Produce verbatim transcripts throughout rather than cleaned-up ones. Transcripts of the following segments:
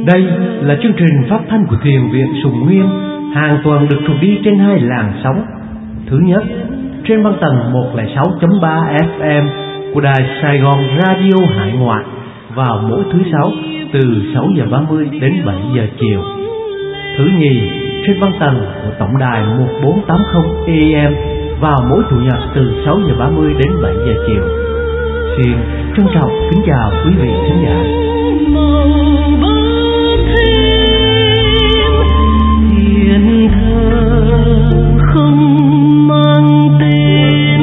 Đây là chương trình phát thanh của Thiền viện Sùng Nguyên, hàng tuần được truyền đi trên hai làn sóng. Thứ nhất, trên băng tần một không sáu chấm ba ép em của đài Sài Gòn Radio Hải Ngoại vào mỗi thứ sáu từ sáu giờ ba mươi đến bảy giờ chiều. Thứ nhì, trên băng tần của tổng đài một bốn tám không A M vào mỗi chủ nhật từ sáu giờ ba mươi đến bảy giờ chiều. Xin trân trọng kính chào quý vị khán giả. Thiên thơ không mang tên,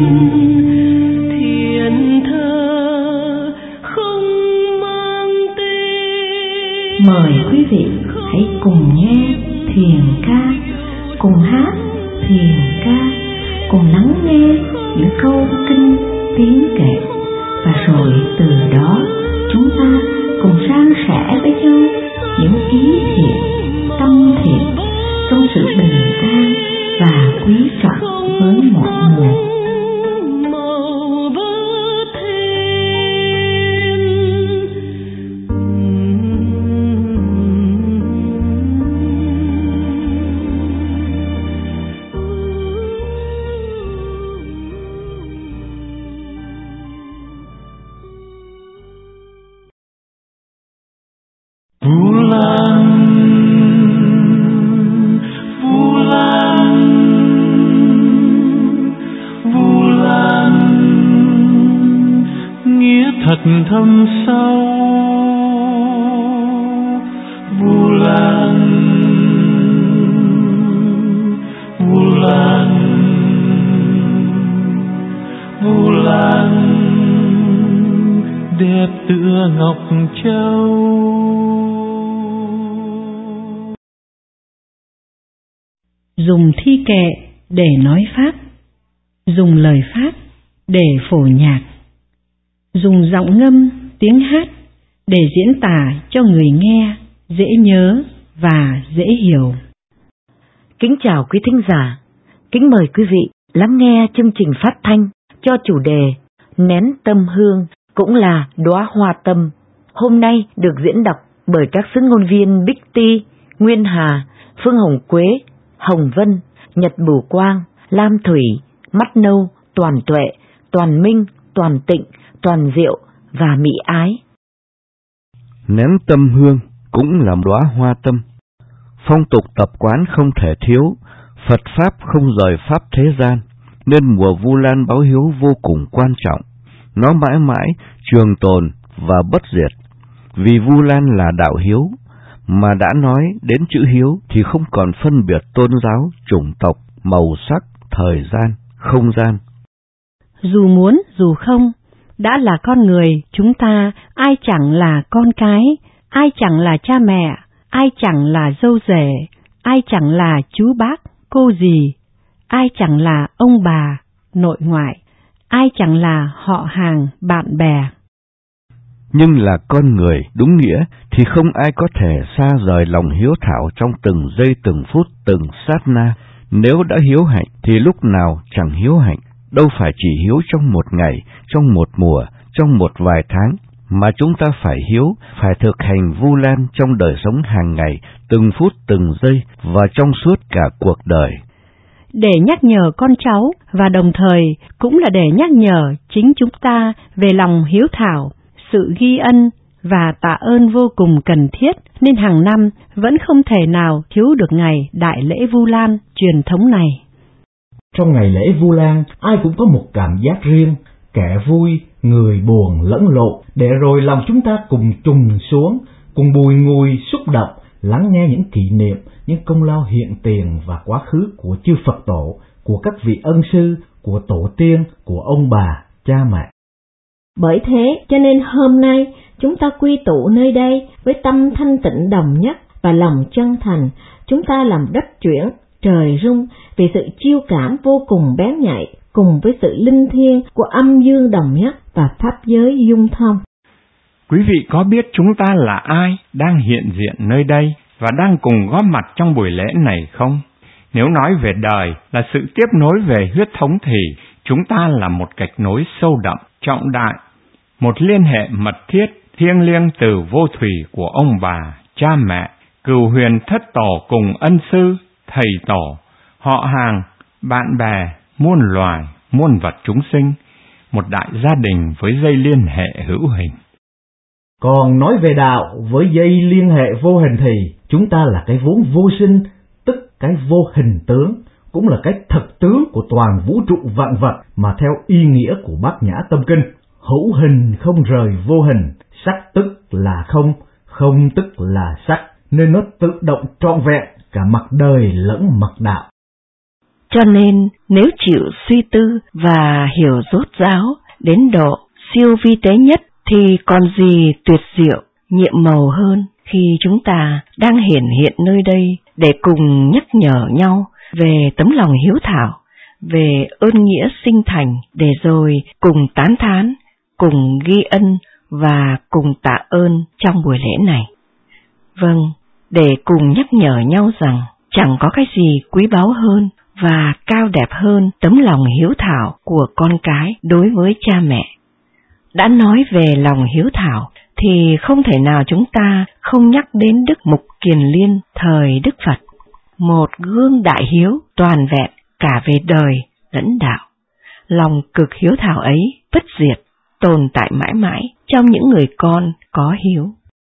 thiên thơ không mang tên. Mời quý vị hãy cùng nghe thiền ca, cùng hát thiền ca, cùng lắng nghe những câu kinh tiếng kệ, và rồi từ đó chúng ta cùng san sẻ với nhau những ý thiện, tâm thiện trong sự bình an và quý trọng với mọi người. Thật thâm sâu, Vu Lan, Vu Lan, Vu Lan, đẹp tựa ngọc châu. Dùng thi kệ để nói pháp, dùng lời pháp để phổ nhạc, dùng giọng ngâm, tiếng hát để diễn tả cho người nghe dễ nhớ và dễ hiểu. Kính chào quý thính giả, kính mời quý vị lắng nghe chương trình phát thanh cho chủ đề Nén tâm hương cũng là đóa hoa tâm. Hôm nay được diễn đọc bởi các xướng ngôn viên Bích Ti, Nguyên Hà, Phương Hồng Quế, Hồng Vân, Nhật Bửu Quang, Lam Thủy, Mắt Nâu, Toàn Tuệ, Toàn Minh, Toàn Tịnh, Toàn Diệu và Mỹ Ái. Nén tâm hương cũng là đóa hoa tâm. Phong tục tập quán không thể thiếu, Phật Pháp không rời Pháp thế gian, nên mùa Vu Lan báo hiếu vô cùng quan trọng. Nó mãi mãi trường tồn và bất diệt. Vì Vu Lan là đạo hiếu, mà đã nói đến chữ hiếu thì không còn phân biệt tôn giáo, chủng tộc, màu sắc, thời gian, không gian. Dù muốn dù không, đã là con người, chúng ta ai chẳng là con cái, ai chẳng là cha mẹ, ai chẳng là dâu rể, ai chẳng là chú bác, cô dì, ai chẳng là ông bà, nội ngoại, ai chẳng là họ hàng, bạn bè. Nhưng là con người đúng nghĩa thì không ai có thể xa rời lòng hiếu thảo trong từng giây từng phút từng sát na. Nếu đã hiếu hạnh thì lúc nào chẳng hiếu hạnh, đâu phải chỉ hiếu trong một ngày, trong một mùa, trong một vài tháng, mà chúng ta phải hiếu, phải thực hành Vu Lan trong đời sống hàng ngày, từng phút từng giây và trong suốt cả cuộc đời. Để nhắc nhở con cháu và đồng thời cũng là để nhắc nhở chính chúng ta về lòng hiếu thảo, sự ghi ân và tạ ơn vô cùng cần thiết, nên hàng năm vẫn không thể nào thiếu được ngày Đại lễ Vu Lan truyền thống này. Trong ngày lễ Vu Lan, ai cũng có một cảm giác riêng, kẻ vui, người buồn lẫn lộn, để rồi lòng chúng ta cùng trùng xuống, cùng bùi ngùi xúc động, lắng nghe những kỷ niệm, những công lao hiện tiền và quá khứ của chư Phật tổ, của các vị ân sư, của tổ tiên, của ông bà, cha mẹ. Bởi thế cho nên hôm nay chúng ta quy tụ nơi đây với tâm thanh tịnh đồng nhất và lòng chân thành, chúng ta làm đất chuyển, trời rung vì sự chiêu cảm vô cùng bén nhạy cùng với sự linh thiêng của âm dương đồng nhất và pháp giới dung thông. Quý vị có biết chúng ta là ai đang hiện diện nơi đây và đang cùng góp mặt trong buổi lễ này không? Nếu nói về đời là sự tiếp nối về huyết thống thì chúng ta là một gạch nối sâu đậm, trọng đại, một liên hệ mật thiết, thiêng liêng từ vô thủy của ông bà, cha mẹ, cừu huyền thất tổ cùng ân sư, thầy tổ, họ hàng, bạn bè, muôn loài, muôn vật chúng sinh, một đại gia đình với dây liên hệ hữu hình. Còn nói về đạo với dây liên hệ vô hình thì chúng ta là cái vốn vô sinh, tức cái vô hình tướng, cũng là cái thực tướng của toàn vũ trụ vạn vật mà theo ý nghĩa của Bát Nhã Tâm Kinh. Hữu hình không rời vô hình, sắc tức là không, không tức là sắc, nên nó tự động trọn vẹn cả mặt đời lẫn mặt đạo. Cho nên nếu chịu suy tư và hiểu rốt ráo đến độ siêu vi tế nhất thì còn gì tuyệt diệu, nhiệm màu hơn khi chúng ta đang hiển hiện nơi đây để cùng nhắc nhở nhau về tấm lòng hiếu thảo, về ơn nghĩa sinh thành, để rồi cùng tán thán, cùng ghi ân và cùng tạ ơn trong buổi lễ này. Vâng, để cùng nhắc nhở nhau rằng chẳng có cái gì quý báu hơn và cao đẹp hơn tấm lòng hiếu thảo của con cái đối với cha mẹ. Đã nói về lòng hiếu thảo thì không thể nào chúng ta không nhắc đến Đức Mục Kiền Liên thời Đức Phật, một gương đại hiếu toàn vẹn cả về đời lẫn đạo. Lòng cực hiếu thảo ấy bất diệt, tồn tại mãi mãi trong những người con có hiếu.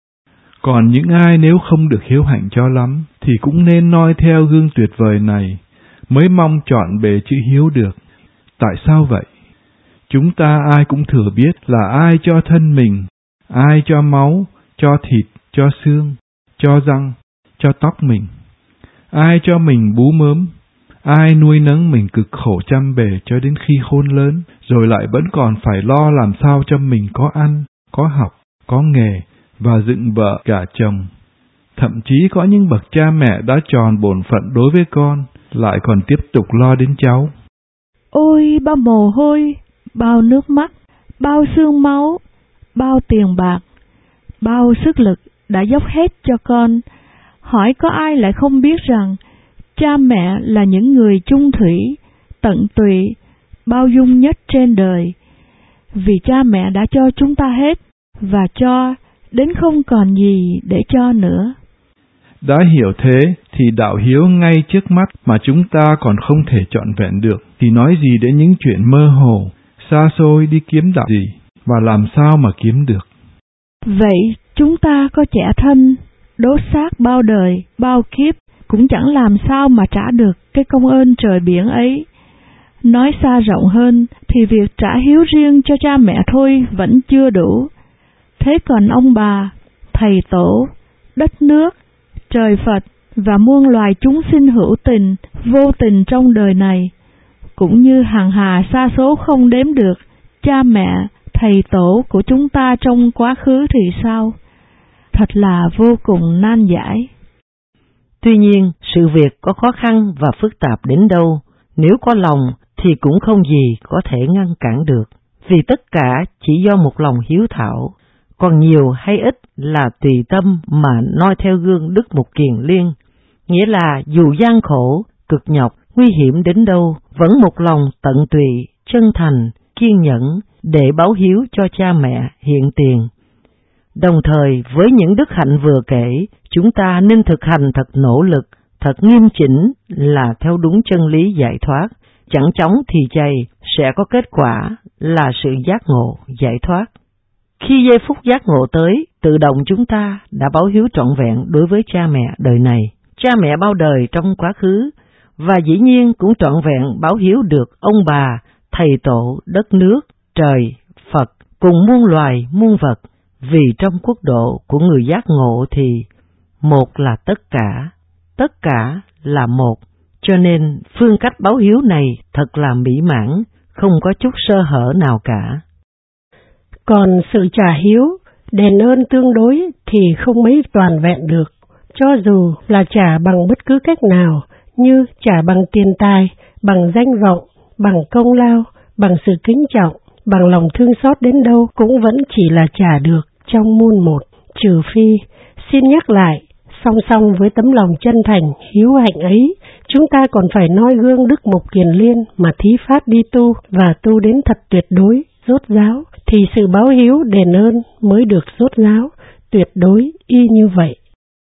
Còn những ai nếu không được hiếu hạnh cho lắm thì cũng nên noi theo gương tuyệt vời này, mới mong trọn bề chữ hiếu được. Tại sao vậy? Chúng ta ai cũng thừa biết là ai cho thân mình, ai cho máu, cho thịt, cho xương, cho răng, cho tóc mình. Ai cho mình bú mớm, ai nuôi nấng mình cực khổ chăm bề cho đến khi khôn lớn, rồi lại vẫn còn phải lo làm sao cho mình có ăn, có học, có nghề và dựng vợ gả chồng. Thậm chí có những bậc cha mẹ đã tròn bổn phận đối với con, lại còn tiếp tục lo đến cháu. Ôi bao mồ hôi, bao nước mắt, bao xương máu, bao tiền bạc, bao sức lực đã dốc hết cho con. Hỏi có ai lại không biết rằng cha mẹ là những người chung thủy, tận tụy, bao dung nhất trên đời. Vì cha mẹ đã cho chúng ta hết, và cho đến không còn gì để cho nữa. Đã hiểu thế thì đạo hiếu ngay trước mắt mà chúng ta còn không thể trọn vẹn được, thì nói gì đến những chuyện mơ hồ, xa xôi đi kiếm đạo gì, và làm sao mà kiếm được. Vậy chúng ta có trẻ thân, đốt xác bao đời, bao kiếp, cũng chẳng làm sao mà trả được cái công ơn trời biển ấy. Nói xa rộng hơn thì việc trả hiếu riêng cho cha mẹ thôi vẫn chưa đủ. Thế còn ông bà, thầy tổ, đất nước, trời Phật và muôn loài chúng sinh hữu tình, vô tình trong đời này, cũng như hàng hà sa số không đếm được, cha mẹ, thầy tổ của chúng ta trong quá khứ thì sao? Thật là vô cùng nan giải. Tuy nhiên, sự việc có khó khăn và phức tạp đến đâu, nếu có lòng thì cũng không gì có thể ngăn cản được, vì tất cả chỉ do một lòng hiếu thảo, còn nhiều hay ít là tùy tâm mà noi theo gương Đức Mục Kiền Liên, nghĩa là dù gian khổ, cực nhọc, nguy hiểm đến đâu, vẫn một lòng tận tụy, chân thành, kiên nhẫn để báo hiếu cho cha mẹ hiện tiền. Đồng thời với những đức hạnh vừa kể, chúng ta nên thực hành thật nỗ lực, thật nghiêm chỉnh là theo đúng chân lý giải thoát, chẳng chóng thì chày sẽ có kết quả là sự giác ngộ, giải thoát. Khi giây phút giác ngộ tới, tự động chúng ta đã báo hiếu trọn vẹn đối với cha mẹ đời này, cha mẹ bao đời trong quá khứ, và dĩ nhiên cũng trọn vẹn báo hiếu được ông bà, thầy tổ, đất nước, trời, Phật, cùng muôn loài, muôn vật, vì trong quốc độ của người giác ngộ thì một là tất cả, tất cả là một, cho nên phương cách báo hiếu này thật là mỹ mãn, không có chút sơ hở nào cả. Còn sự trả hiếu, đền ơn tương đối thì không mấy toàn vẹn được, cho dù là trả bằng bất cứ cách nào, như trả bằng tiền tài, bằng danh vọng, bằng công lao, bằng sự kính trọng, bằng lòng thương xót đến đâu cũng vẫn chỉ là trả được trong muôn một, trừ phi, xin nhắc lại, song song với tấm lòng chân thành, hiếu hạnh ấy, chúng ta còn phải noi gương Đức Mục Kiền Liên mà thí phát đi tu và tu đến thật tuyệt đối, rốt ráo, thì sự báo hiếu đền ơn mới được rốt ráo, tuyệt đối y như vậy.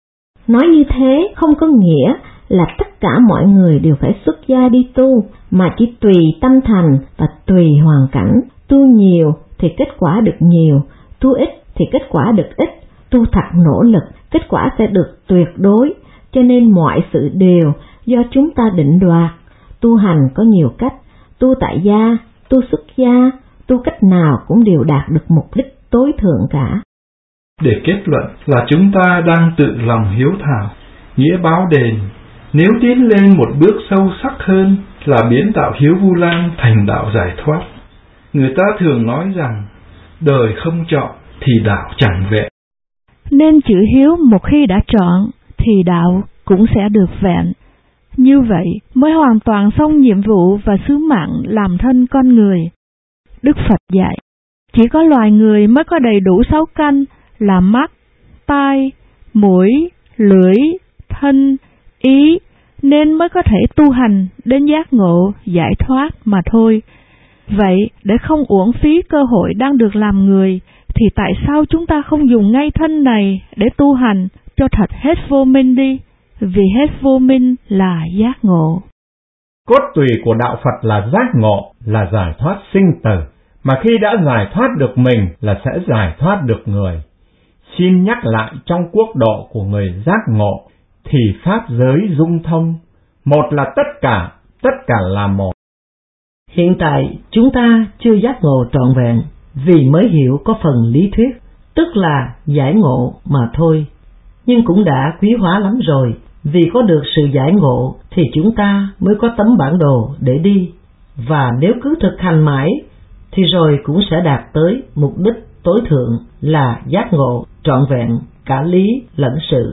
Nói như thế không có nghĩa là tất cả mọi người đều phải xuất gia đi tu, mà chỉ tùy tâm thành và tùy hoàn cảnh. Tu nhiều thì kết quả được nhiều, tu ít thì kết quả được ít, tu thật nỗ lực, kết quả sẽ được tuyệt đối. Cho nên mọi sự đều do chúng ta định đoạt. Tu hành có nhiều cách, tu tại gia, tu xuất gia, tu cách nào cũng đều đạt được mục đích tối thượng cả. Để kết luận là chúng ta đang tự lòng hiếu thảo, nghĩa báo đền. Nếu tiến lên một bước sâu sắc hơn là biến đạo hiếu Vu Lan thành đạo giải thoát. Người ta thường nói rằng đời không chọn thì đạo chẳng vẹn. Nên chữ hiếu một khi đã chọn thì đạo cũng sẽ được vẹn. Như vậy mới hoàn toàn xong nhiệm vụ và sứ mạng làm thân con người. Đức Phật dạy, chỉ có loài người mới có đầy đủ sáu căn là mắt, tai, mũi, lưỡi, thân, ý, nên mới có thể tu hành đến giác ngộ, giải thoát mà thôi. Vậy, để không uổng phí cơ hội đang được làm người, thì tại sao chúng ta không dùng ngay thân này để tu hành cho thật hết vô minh đi? Vì hết vô minh là giác ngộ. Cốt tùy của đạo Phật là giác ngộ, là giải thoát sinh tử, mà khi đã giải thoát được mình là sẽ giải thoát được người. Xin nhắc lại, trong quốc độ của người giác ngộ thì pháp giới dung thông, một là tất cả, tất cả là một. Hiện tại chúng ta chưa giác ngộ trọn vẹn vì mới hiểu có phần lý thuyết, tức là giải ngộ mà thôi. Nhưng cũng đã quý hóa lắm rồi, vì có được sự giải ngộ thì chúng ta mới có tấm bản đồ để đi. Và nếu cứ thực hành mãi thì rồi cũng sẽ đạt tới mục đích tối thượng là giác ngộ trọn vẹn cả lý lẫn sự.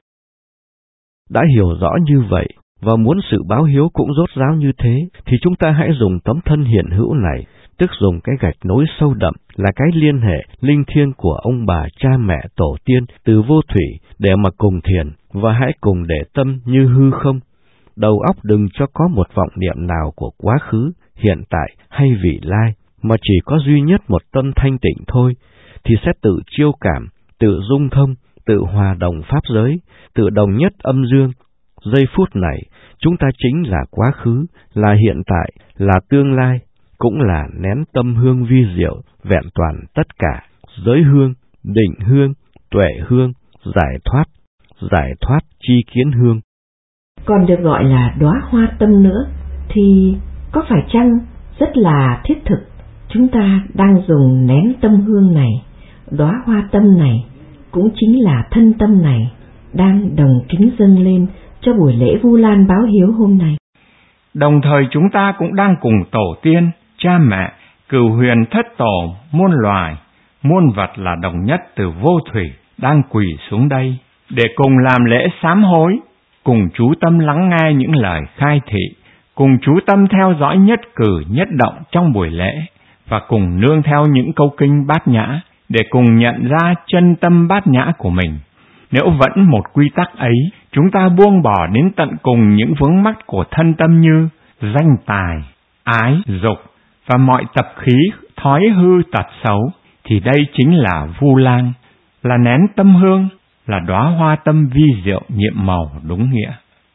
Đã hiểu rõ như vậy và muốn sự báo hiếu cũng rốt ráo như thế, thì chúng ta hãy dùng tấm thân hiện hữu này, tức dùng cái gạch nối sâu đậm là cái liên hệ linh thiêng của ông bà cha mẹ tổ tiên từ vô thủy để mà cùng thiền, và hãy cùng để tâm như hư không. Đầu óc đừng cho có một vọng niệm nào của quá khứ, hiện tại hay vị lai, mà chỉ có duy nhất một tâm thanh tịnh thôi, thì sẽ tự chiêu cảm, tự dung thông, tự hòa đồng pháp giới, tự đồng nhất âm dương. Giây phút này, chúng ta chính là quá khứ, là hiện tại, là tương lai, cũng là nén tâm hương vi diệu, vẹn toàn tất cả, giới hương, định hương, tuệ hương, giải thoát, giải thoát chi kiến hương. Còn được gọi là đóa hoa tâm nữa, thì có phải chăng rất là thiết thực, chúng ta đang dùng nén tâm hương này, đóa hoa tâm này, cũng chính là thân tâm này, đang đồng kính dâng lên cho buổi lễ Vu Lan báo hiếu hôm nay. Đồng thời chúng ta cũng đang cùng tổ tiên, cha mẹ, cửu huyền thất tổ, muôn loài, muôn vật là đồng nhất từ vô thủy, đang quỳ xuống đây, để cùng làm lễ sám hối, cùng chú tâm lắng nghe những lời khai thị, cùng chú tâm theo dõi nhất cử nhất động trong buổi lễ, và cùng nương theo những câu kinh bát nhã, để cùng nhận ra chân tâm bát nhã của mình. Nếu vẫn một quy tắc ấy, chúng ta buông bỏ đến tận cùng những vướng mắc của thân tâm như danh tài, ái, dục và mọi tập khí, thói hư tật xấu, thì đây chính là Vu Lan, là nén tâm hương, là đóa hoa tâm vi diệu nhiệm màu đúng nghĩa.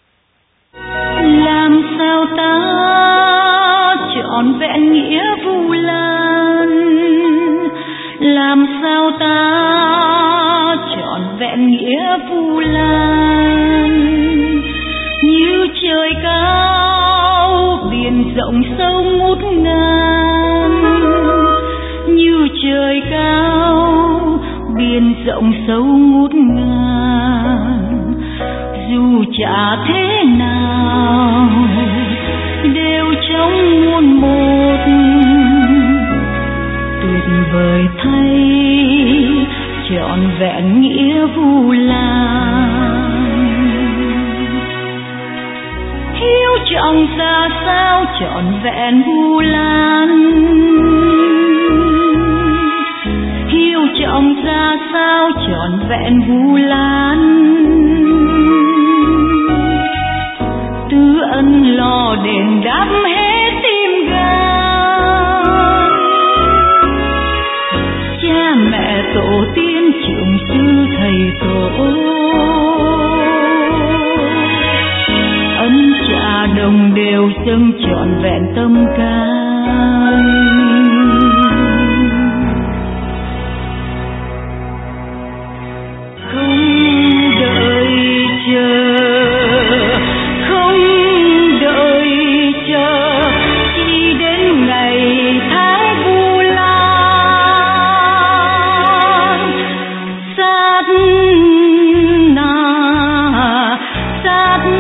Làm sao ta trọn vẹn nghĩa Vu Lan, làm sao ta trọn vẹn nghĩa Vu Lan, như trời cao biển rộng sâu ngút ngàn, như trời cao biển rộng sâu ngút ngàn, dù chả thế nào đều trong muôn một, tuyệt vời thay trọn vẹn nghĩa Vu Lan. Hiếu trọng ra sao trọn vẹn Vu Lan, hiếu trọng ra sao trọn vẹn Vu Lan, tứ ân lo đền đáp hết tim gan, cha mẹ tổ tiên trưởng sư thầy tổ, trọn vẹn tâm can. Không đợi chờ, không đợi chờ, chỉ đến ngày tháng vu lan. Sát na, sát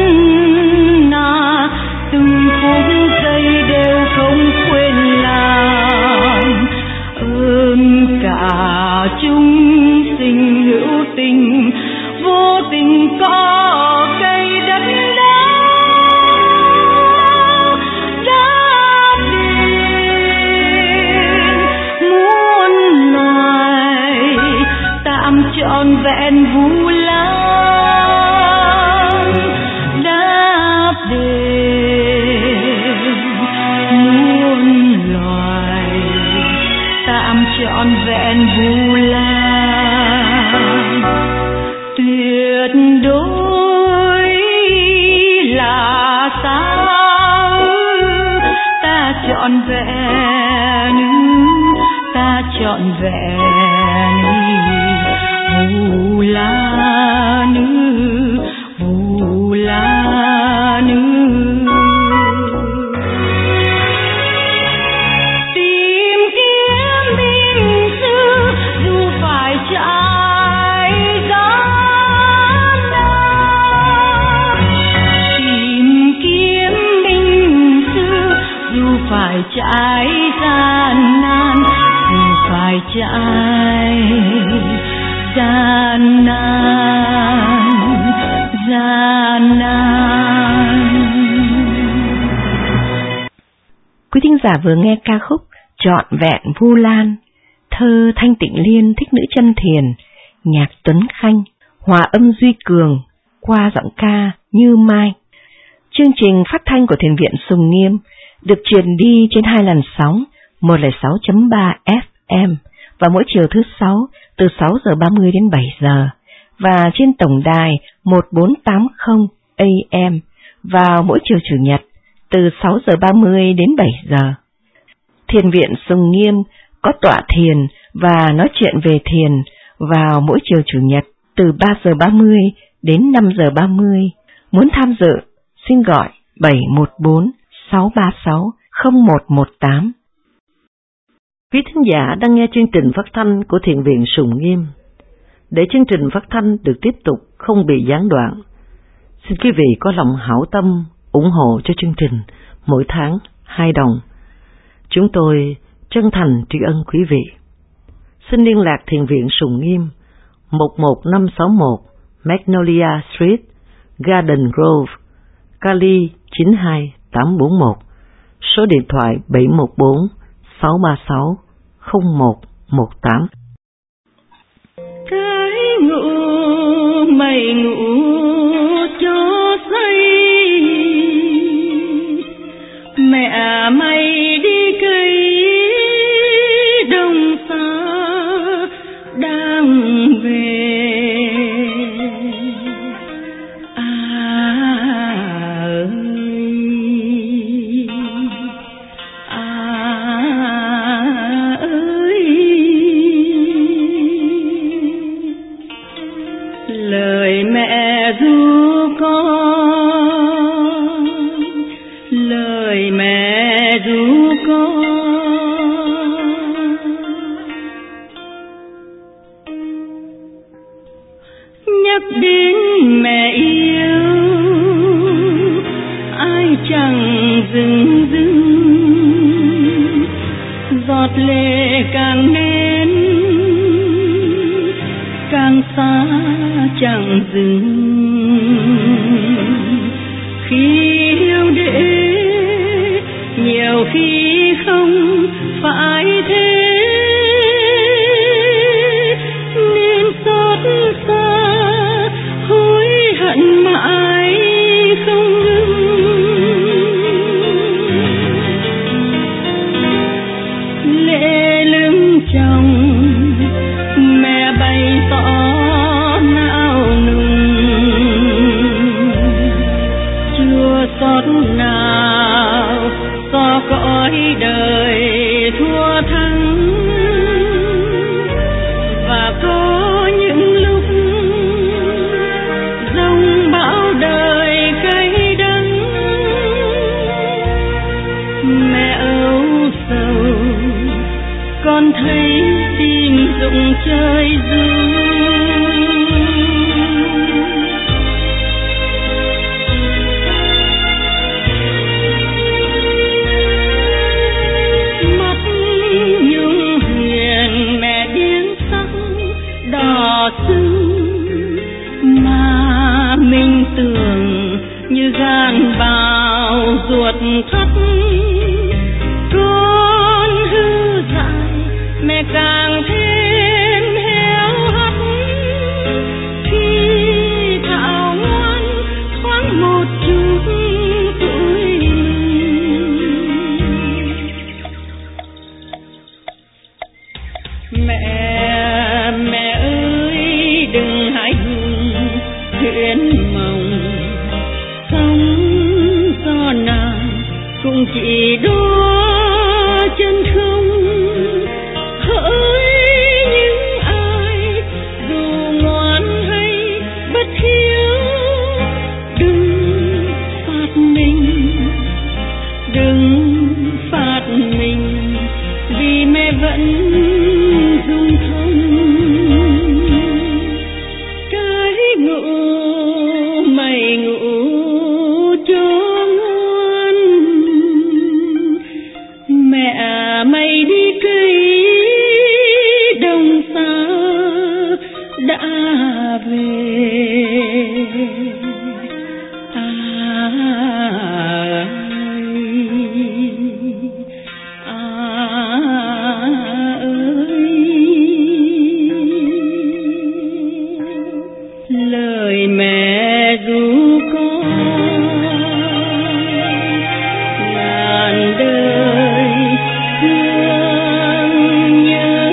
na, từng phút giây đều không quên làm ơn cả chúng sinh hữu tình, vô tình có cây đất đá đáp đền muôn loài, tạm trọn vẹn vu lan đáp đền muôn loài, tạm trọn vẹn vu lan. Tuyệt đối là sao ta trọn vẹn, ta trọn vẹn vu lan, vu lan. Tìm kiếm bình sư dù phải trải gian nan, tìm kiếm bình sư dù phải trải gian nan, dù phải trải gian nan, gian nan. Quý thính giả vừa nghe ca khúc Trọn vẹn Vu Lan, thơ Thanh Tịnh Liên, thích nữ chân thiền, nhạc Tuấn Khanh, hòa âm Duy Cường, qua giọng ca Như Mai. Chương trình phát thanh của Thiền viện Sùng Nghiêm được truyền đi trên hai làn sóng một không sáu chấm ba ép em vào mỗi chiều thứ sáu từ sáu giờ ba mươi đến bảy giờ và trên tổng đài một bốn tám không a em vào mỗi chiều chủ nhật từ sáu giờ ba mươi đến bảy giờ. Thiền viện Sùng Nghiêm có tọa thiền và nói chuyện về thiền vào mỗi chiều chủ nhật từ ba giờ ba mươi đến năm giờ ba mươi. Muốn tham dự, xin gọi bảy một bốn sáu ba sáu không một một tám. Quý thính giả đang nghe chương trình phát thanh của Thiền viện Sùng Nghiêm. Để chương trình phát thanh được tiếp tục không bị gián đoạn, xin quý vị có lòng hảo tâm ủng hộ cho chương trình mỗi tháng hai đồng. Chúng tôi chân thành tri ân quý vị. Xin liên lạc Thiền viện Sùng Nghiêm một một năm sáu một Magnolia Street, Garden Grove, Cali chín hai tám bốn một, số điện thoại bảy một bốn sáu ba sáu không một một tám. Cái ngủ mày ngủ cho say, mẹ mày đi cày đông xa đang về. Lời mẹ ru con, lời mẹ ru con, nhắc đến mẹ yêu ai chẳng dừng dừng, giọt lệ càng nên càng xa chẳng dừng. Khi yêu để nhiều khi không phải thế, nên xót xa hối hận mãi không ngừng. Lệ lưng chồng mẹ bày tỏ nao nùng, trời ru. Mắt nhung huyền mẹ điếng sắc đỏ sưng, mà mình tưởng như gan bào ruột thắt. Con hư dại mẹ càng thêm héo hắt, khi thảo ngoan thoáng một chút tuổi mình. Mẹ mẹ ơi đừng hãi hùng thuyền mộng, sóng gió nào cũng chỉ đua chân không. Hỡi những ai dù ngoan hay bất hiếu, đừng phạt mình, đừng phạt mình, vì mẹ vẫn dung thông. Cái ngủ mày ngủ cho ngoan, mẹ mày đi cấy đồng xa đã về. À, à, lời mẹ ru con ngàn đời thương nhớ.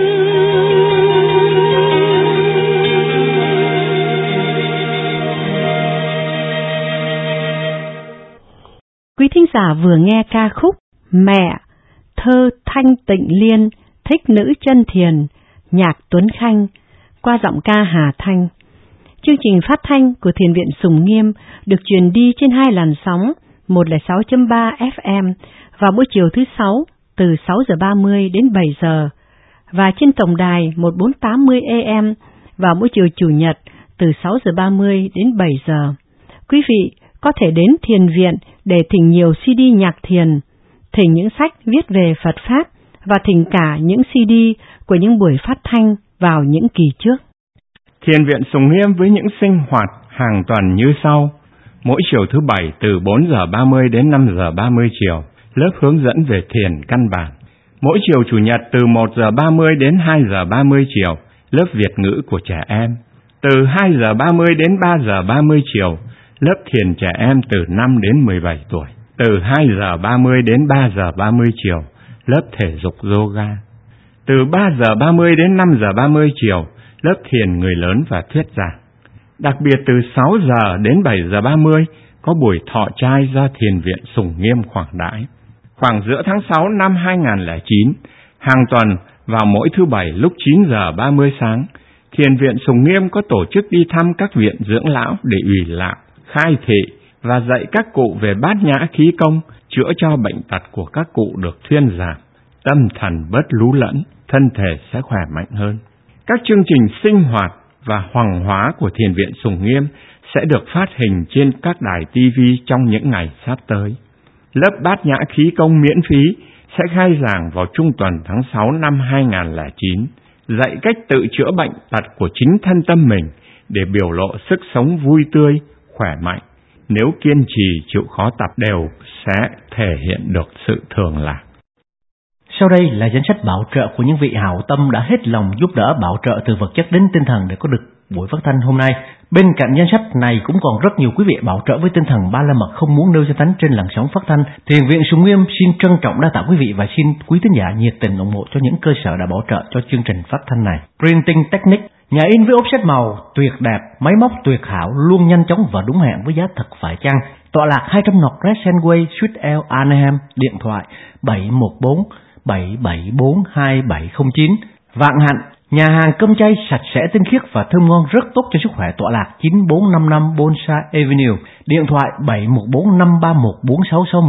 Quý thính giả vừa nghe ca khúc Mẹ, thơ Thanh Tịnh Liên, thích nữ chân thiền, nhạc Tuấn Khanh, qua giọng ca Hà Thanh. Chương trình phát thanh của Thiền viện Sùng Nghiêm được truyền đi trên hai làn sóng một không sáu chấm ba ép em vào buổi chiều thứ sáu từ sáu giờ ba mươi đến bảy giờ và trên tổng đài một bốn tám mươi a em vào buổi chiều chủ nhật từ sáu giờ ba mươi đến bảy giờ. Quý vị có thể đến thiền viện để thỉnh nhiều xê đê nhạc thiền, thỉnh những sách viết về Phật Pháp và thỉnh cả những xê đê của những buổi phát thanh vào những kỳ trước. Thiền viện Sùng Nghiêm với những sinh hoạt hàng tuần như sau. Mỗi chiều thứ bảy từ bốn giờ ba mươi đến năm giờ ba mươi chiều, lớp hướng dẫn về thiền căn bản. Mỗi chiều chủ nhật từ một giờ ba mươi đến hai giờ ba mươi chiều, lớp Việt ngữ của trẻ em. Từ hai giờ ba mươi đến ba giờ ba mươi chiều, lớp thiền trẻ em từ năm đến mười bảy tuổi. Từ hai giờ ba mươi đến ba giờ ba mươi chiều, lớp thể dục yoga. Từ ba giờ ba mươi đến năm giờ ba mươi chiều, lớp thiền người lớn và thuyết giảng. Đặc biệt từ sáu giờ đến bảy giờ ba mươi có buổi thọ trai do Thiền viện Sùng Nghiêm khoản đãi. Khoảng giữa tháng sáu năm hai nghìn không trăm lẻ chín, hàng tuần vào mỗi thứ bảy lúc chín giờ ba mươi sáng, Thiền viện Sùng Nghiêm có tổ chức đi thăm các viện dưỡng lão để ủy lạc, khai thị và dạy các cụ về bát nhã khí công, chữa cho bệnh tật của các cụ được thuyên giảm, tâm thần bớt lú lẫn, thân thể sẽ khỏe mạnh hơn. Các chương trình sinh hoạt và hoàng hóa của Thiền viện Sùng Nghiêm sẽ được phát hình trên các đài ti vi trong những ngày sắp tới. Lớp bát nhã khí công miễn phí sẽ khai giảng vào trung tuần tháng sáu năm hai nghìn không trăm lẻ chín, dạy cách tự chữa bệnh tật của chính thân tâm mình để biểu lộ sức sống vui tươi, khỏe mạnh. Nếu kiên trì chịu khó tập đều sẽ thể hiện được sự thường lạc. Sau đây là danh sách bảo trợ của những vị hảo tâm đã hết lòng giúp đỡ bảo trợ từ vật chất đến tinh thần để có được buổi phát thanh hôm nay. Bên cạnh danh sách này cũng còn rất nhiều quý vị bảo trợ với tinh thần ba la mật không muốn nêu danh tánh trên làn sóng phát thanh. Thiền viện Sùng Nghiêm xin trân trọng đa tạ quý vị và xin quý thính giả nhiệt tình ủng hộ cho những cơ sở đã bảo trợ cho chương trình phát thanh này. Printing Technique, nhà in với offset màu tuyệt đẹp, máy móc tuyệt hảo, luôn nhanh chóng và đúng hẹn với giá thật phải chăng. Tọa lạc hai trăm North Crescent Way, Suite L, Anaheim, điện thoại bảy một bốn bảy bảy bốn hai bảy không chín. Vạn Hạnh, nhà hàng cơm chay sạch sẽ tinh khiết và thơm ngon rất tốt cho sức khỏe, tọa lạc chín bốn năm năm Bonsai Avenue, điện thoại bảy một bốn năm ba một bốn sáu sáu một.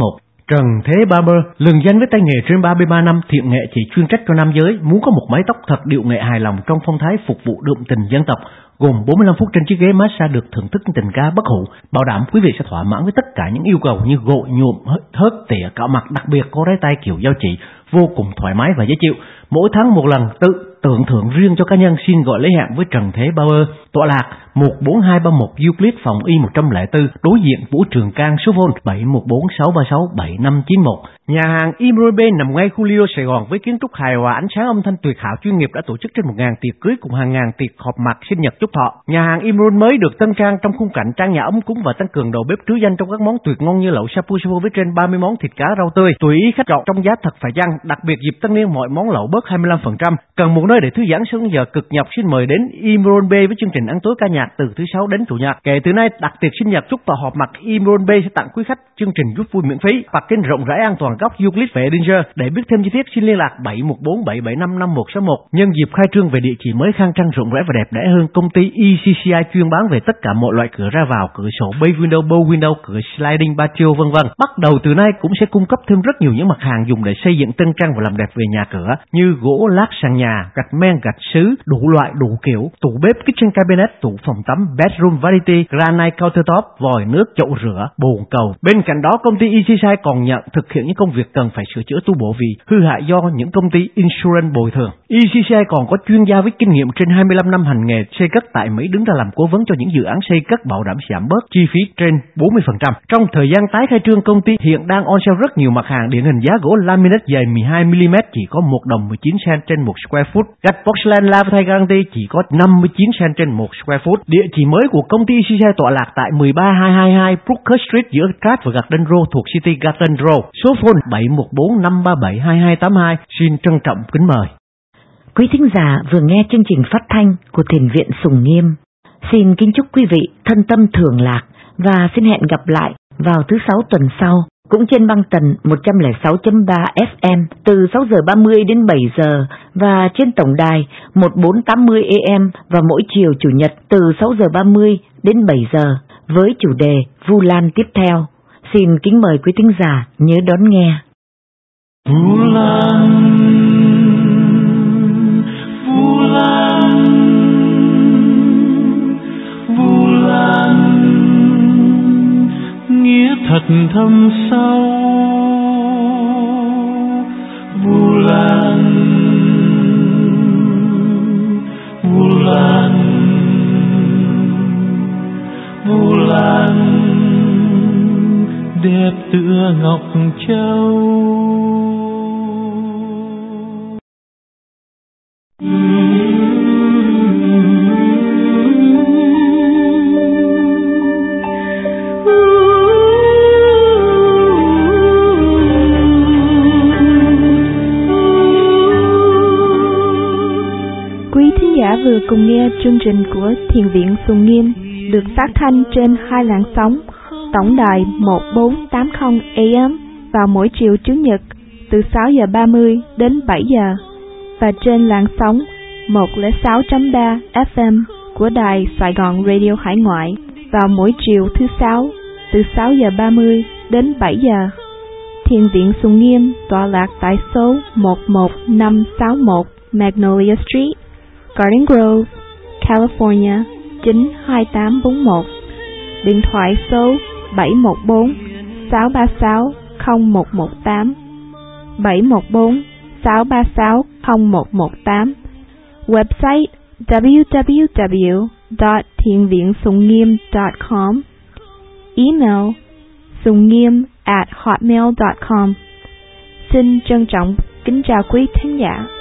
Trần Thế Barber, lừng danh với tay nghề trên ba mươi ba năm thiện nghệ chỉ chuyên trách cho nam giới, muốn có một mái tóc thật điệu nghệ hài lòng trong phong thái phục vụ đượm tình dân tộc, gồm bốn mươi lăm phút trên chiếc ghế massage được thưởng thức tình ca bất hủ, bảo đảm quý vị sẽ thỏa mãn với tất cả những yêu cầu như gội, nhuộm, hớt, tỉa, cạo mặt, đặc biệt có đáy tay kiểu giao chỉ, vô cùng thoải mái và dễ chịu. Mỗi tháng một lần, tự tưởng thưởng riêng cho cá nhân xin gọi lấy hạn với Trần Thế Barber, tọa lạc một bốn hai ba mốt Euclid, phòng Y một không bốn, đối diện Vũ Trường Cang, số phone bảy một bốn sáu ba sáu bảy năm chín một. Nhà hàng Imrobe nằm ngay khu Lido Sài Gòn với kiến trúc hài hòa, ánh sáng âm thanh tuyệt hảo, chuyên nghiệp, đã tổ chức trên một ngàn tiệc cưới cùng hàng ngàn tiệc họp mặt, sinh nhật, chúc thọ. Nhà hàng Imrobe mới được tân trang trong khung cảnh trang nhà ấm cúng và tăng cường đầu bếp trứ danh trong các món tuyệt ngon như lẩu shabu shabu với trên ba mươi món thịt cá rau tươi, tùy ý khách chọn trong giá thật phải chăng. Đặc biệt dịp tân niên mọi món lẩu bớt hai mươi lăm phần trăm. Cần một nơi để thư giãn sau giờ cực nhọc, xin mời đến Imrobe với chương trình ăn tối ca nhạc từ thứ sáu đến chủ nhật. Kể từ nay, đặt tiệc sinh nhật chúc thọ họp mặt, Imrobe sẽ tặng quý khách chương trình giúp vui miễn phí, parking rộng rãi an toàn góc Euclid về Edinger. Để biết thêm chi tiết xin liên lạc bảy một bốn bảy bảy năm năm một sáu một. Nhân dịp khai trương về địa chỉ mới khang trang rộng rãi và đẹp đẽ hơn, công ty e xê xê i chuyên bán về tất cả mọi loại cửa ra vào, cửa sổ, bay window, bow window, cửa sliding patio vân vân. Bắt đầu từ nay cũng sẽ cung cấp thêm rất nhiều những mặt hàng dùng để xây dựng tân trang và làm đẹp về nhà cửa như gỗ lát sàn nhà, gạch men, gạch sứ, đủ loại đủ kiểu, tủ bếp, kitchen cabinet, tủ phòng tắm, bedroom vanity, granite countertop, vòi nước, chậu rửa, bồn cầu. Bên cạnh đó, công ty e xê xê i còn nhận thực hiện những công việc cần phải sửa chữa tu bổ vì hư hại do những công ty insurance bồi thường. e xê xê i còn có chuyên gia với kinh nghiệm trên hai mươi lăm năm hành nghề xây cất tại Mỹ, đứng ra làm cố vấn cho những dự án xây cất, bảo đảm giảm bớt chi phí trên bốn mươi phần trăm. Trong thời gian tái khai trương, công ty hiện đang on sale rất nhiều mặt hàng, điển hình giá gỗ laminate dày mười hai mi li mét chỉ có một đồng mười chín cent trên một square foot, gạch porcelain Lavatai Guarantee chỉ có năm mươi chín cent trên một square foot. Địa chỉ mới của công ty e xê xê i tọa lạc tại mười ba hai hai hai Brooker Street giữa Cát và Garden Row thuộc City Garden Row. Số phone bảy một bốn năm ba bảy hai hai tám hai. Xin trân trọng kính mời. Quý thính giả vừa nghe chương trình phát thanh của Thiền viện Sùng Nghiêm. Xin kính chúc quý vị thân tâm thường lạc và xin hẹn gặp lại vào thứ sáu tuần sau, cũng trên băng tần một không sáu chấm ba ép em từ sáu giờ ba mươi đến bảy giờ và trên tổng đài một bốn tám mươi a em và mỗi chiều chủ nhật từ sáu giờ ba mươi đến bảy giờ với chủ đề Vu Lan tiếp theo. Xin kính mời quý thính giả nhớ đón nghe. Vu Lan, Vu Lan, Vu Lan, nghĩa thật thâm sâu. Vu Lan, Vu Lan, Vu Lan, đẹp tựa ngọc châu. Vừa cùng nghe chương trình của Thiền viện Sùng Nghiêm được phát thanh trên hai làn sóng tổng đài một bốn tám không a em vào mỗi chiều Chủ nhật từ sáu giờ ba mươi đến bảy giờ và trên làn sóng một không sáu chấm ba ép em của đài Sài Gòn Radio Hải Ngoại vào mỗi chiều thứ sáu từ sáu giờ ba mươi đến bảy giờ. Thiền viện Sùng Nghiêm tọa lạc tại số một một năm sáu một Magnolia Street, Garden Grove, California chín hai tám bốn một. Điện thoại số bảy một bốn sáu ba sáu không một một tám, bảy một bốn sáu ba sáu không một một tám. Website w w w dot thiền viện sùng nghiêm dot com. Email sungngiem at hotmail dot com. Xin trân trọng kính chào quý thính giả.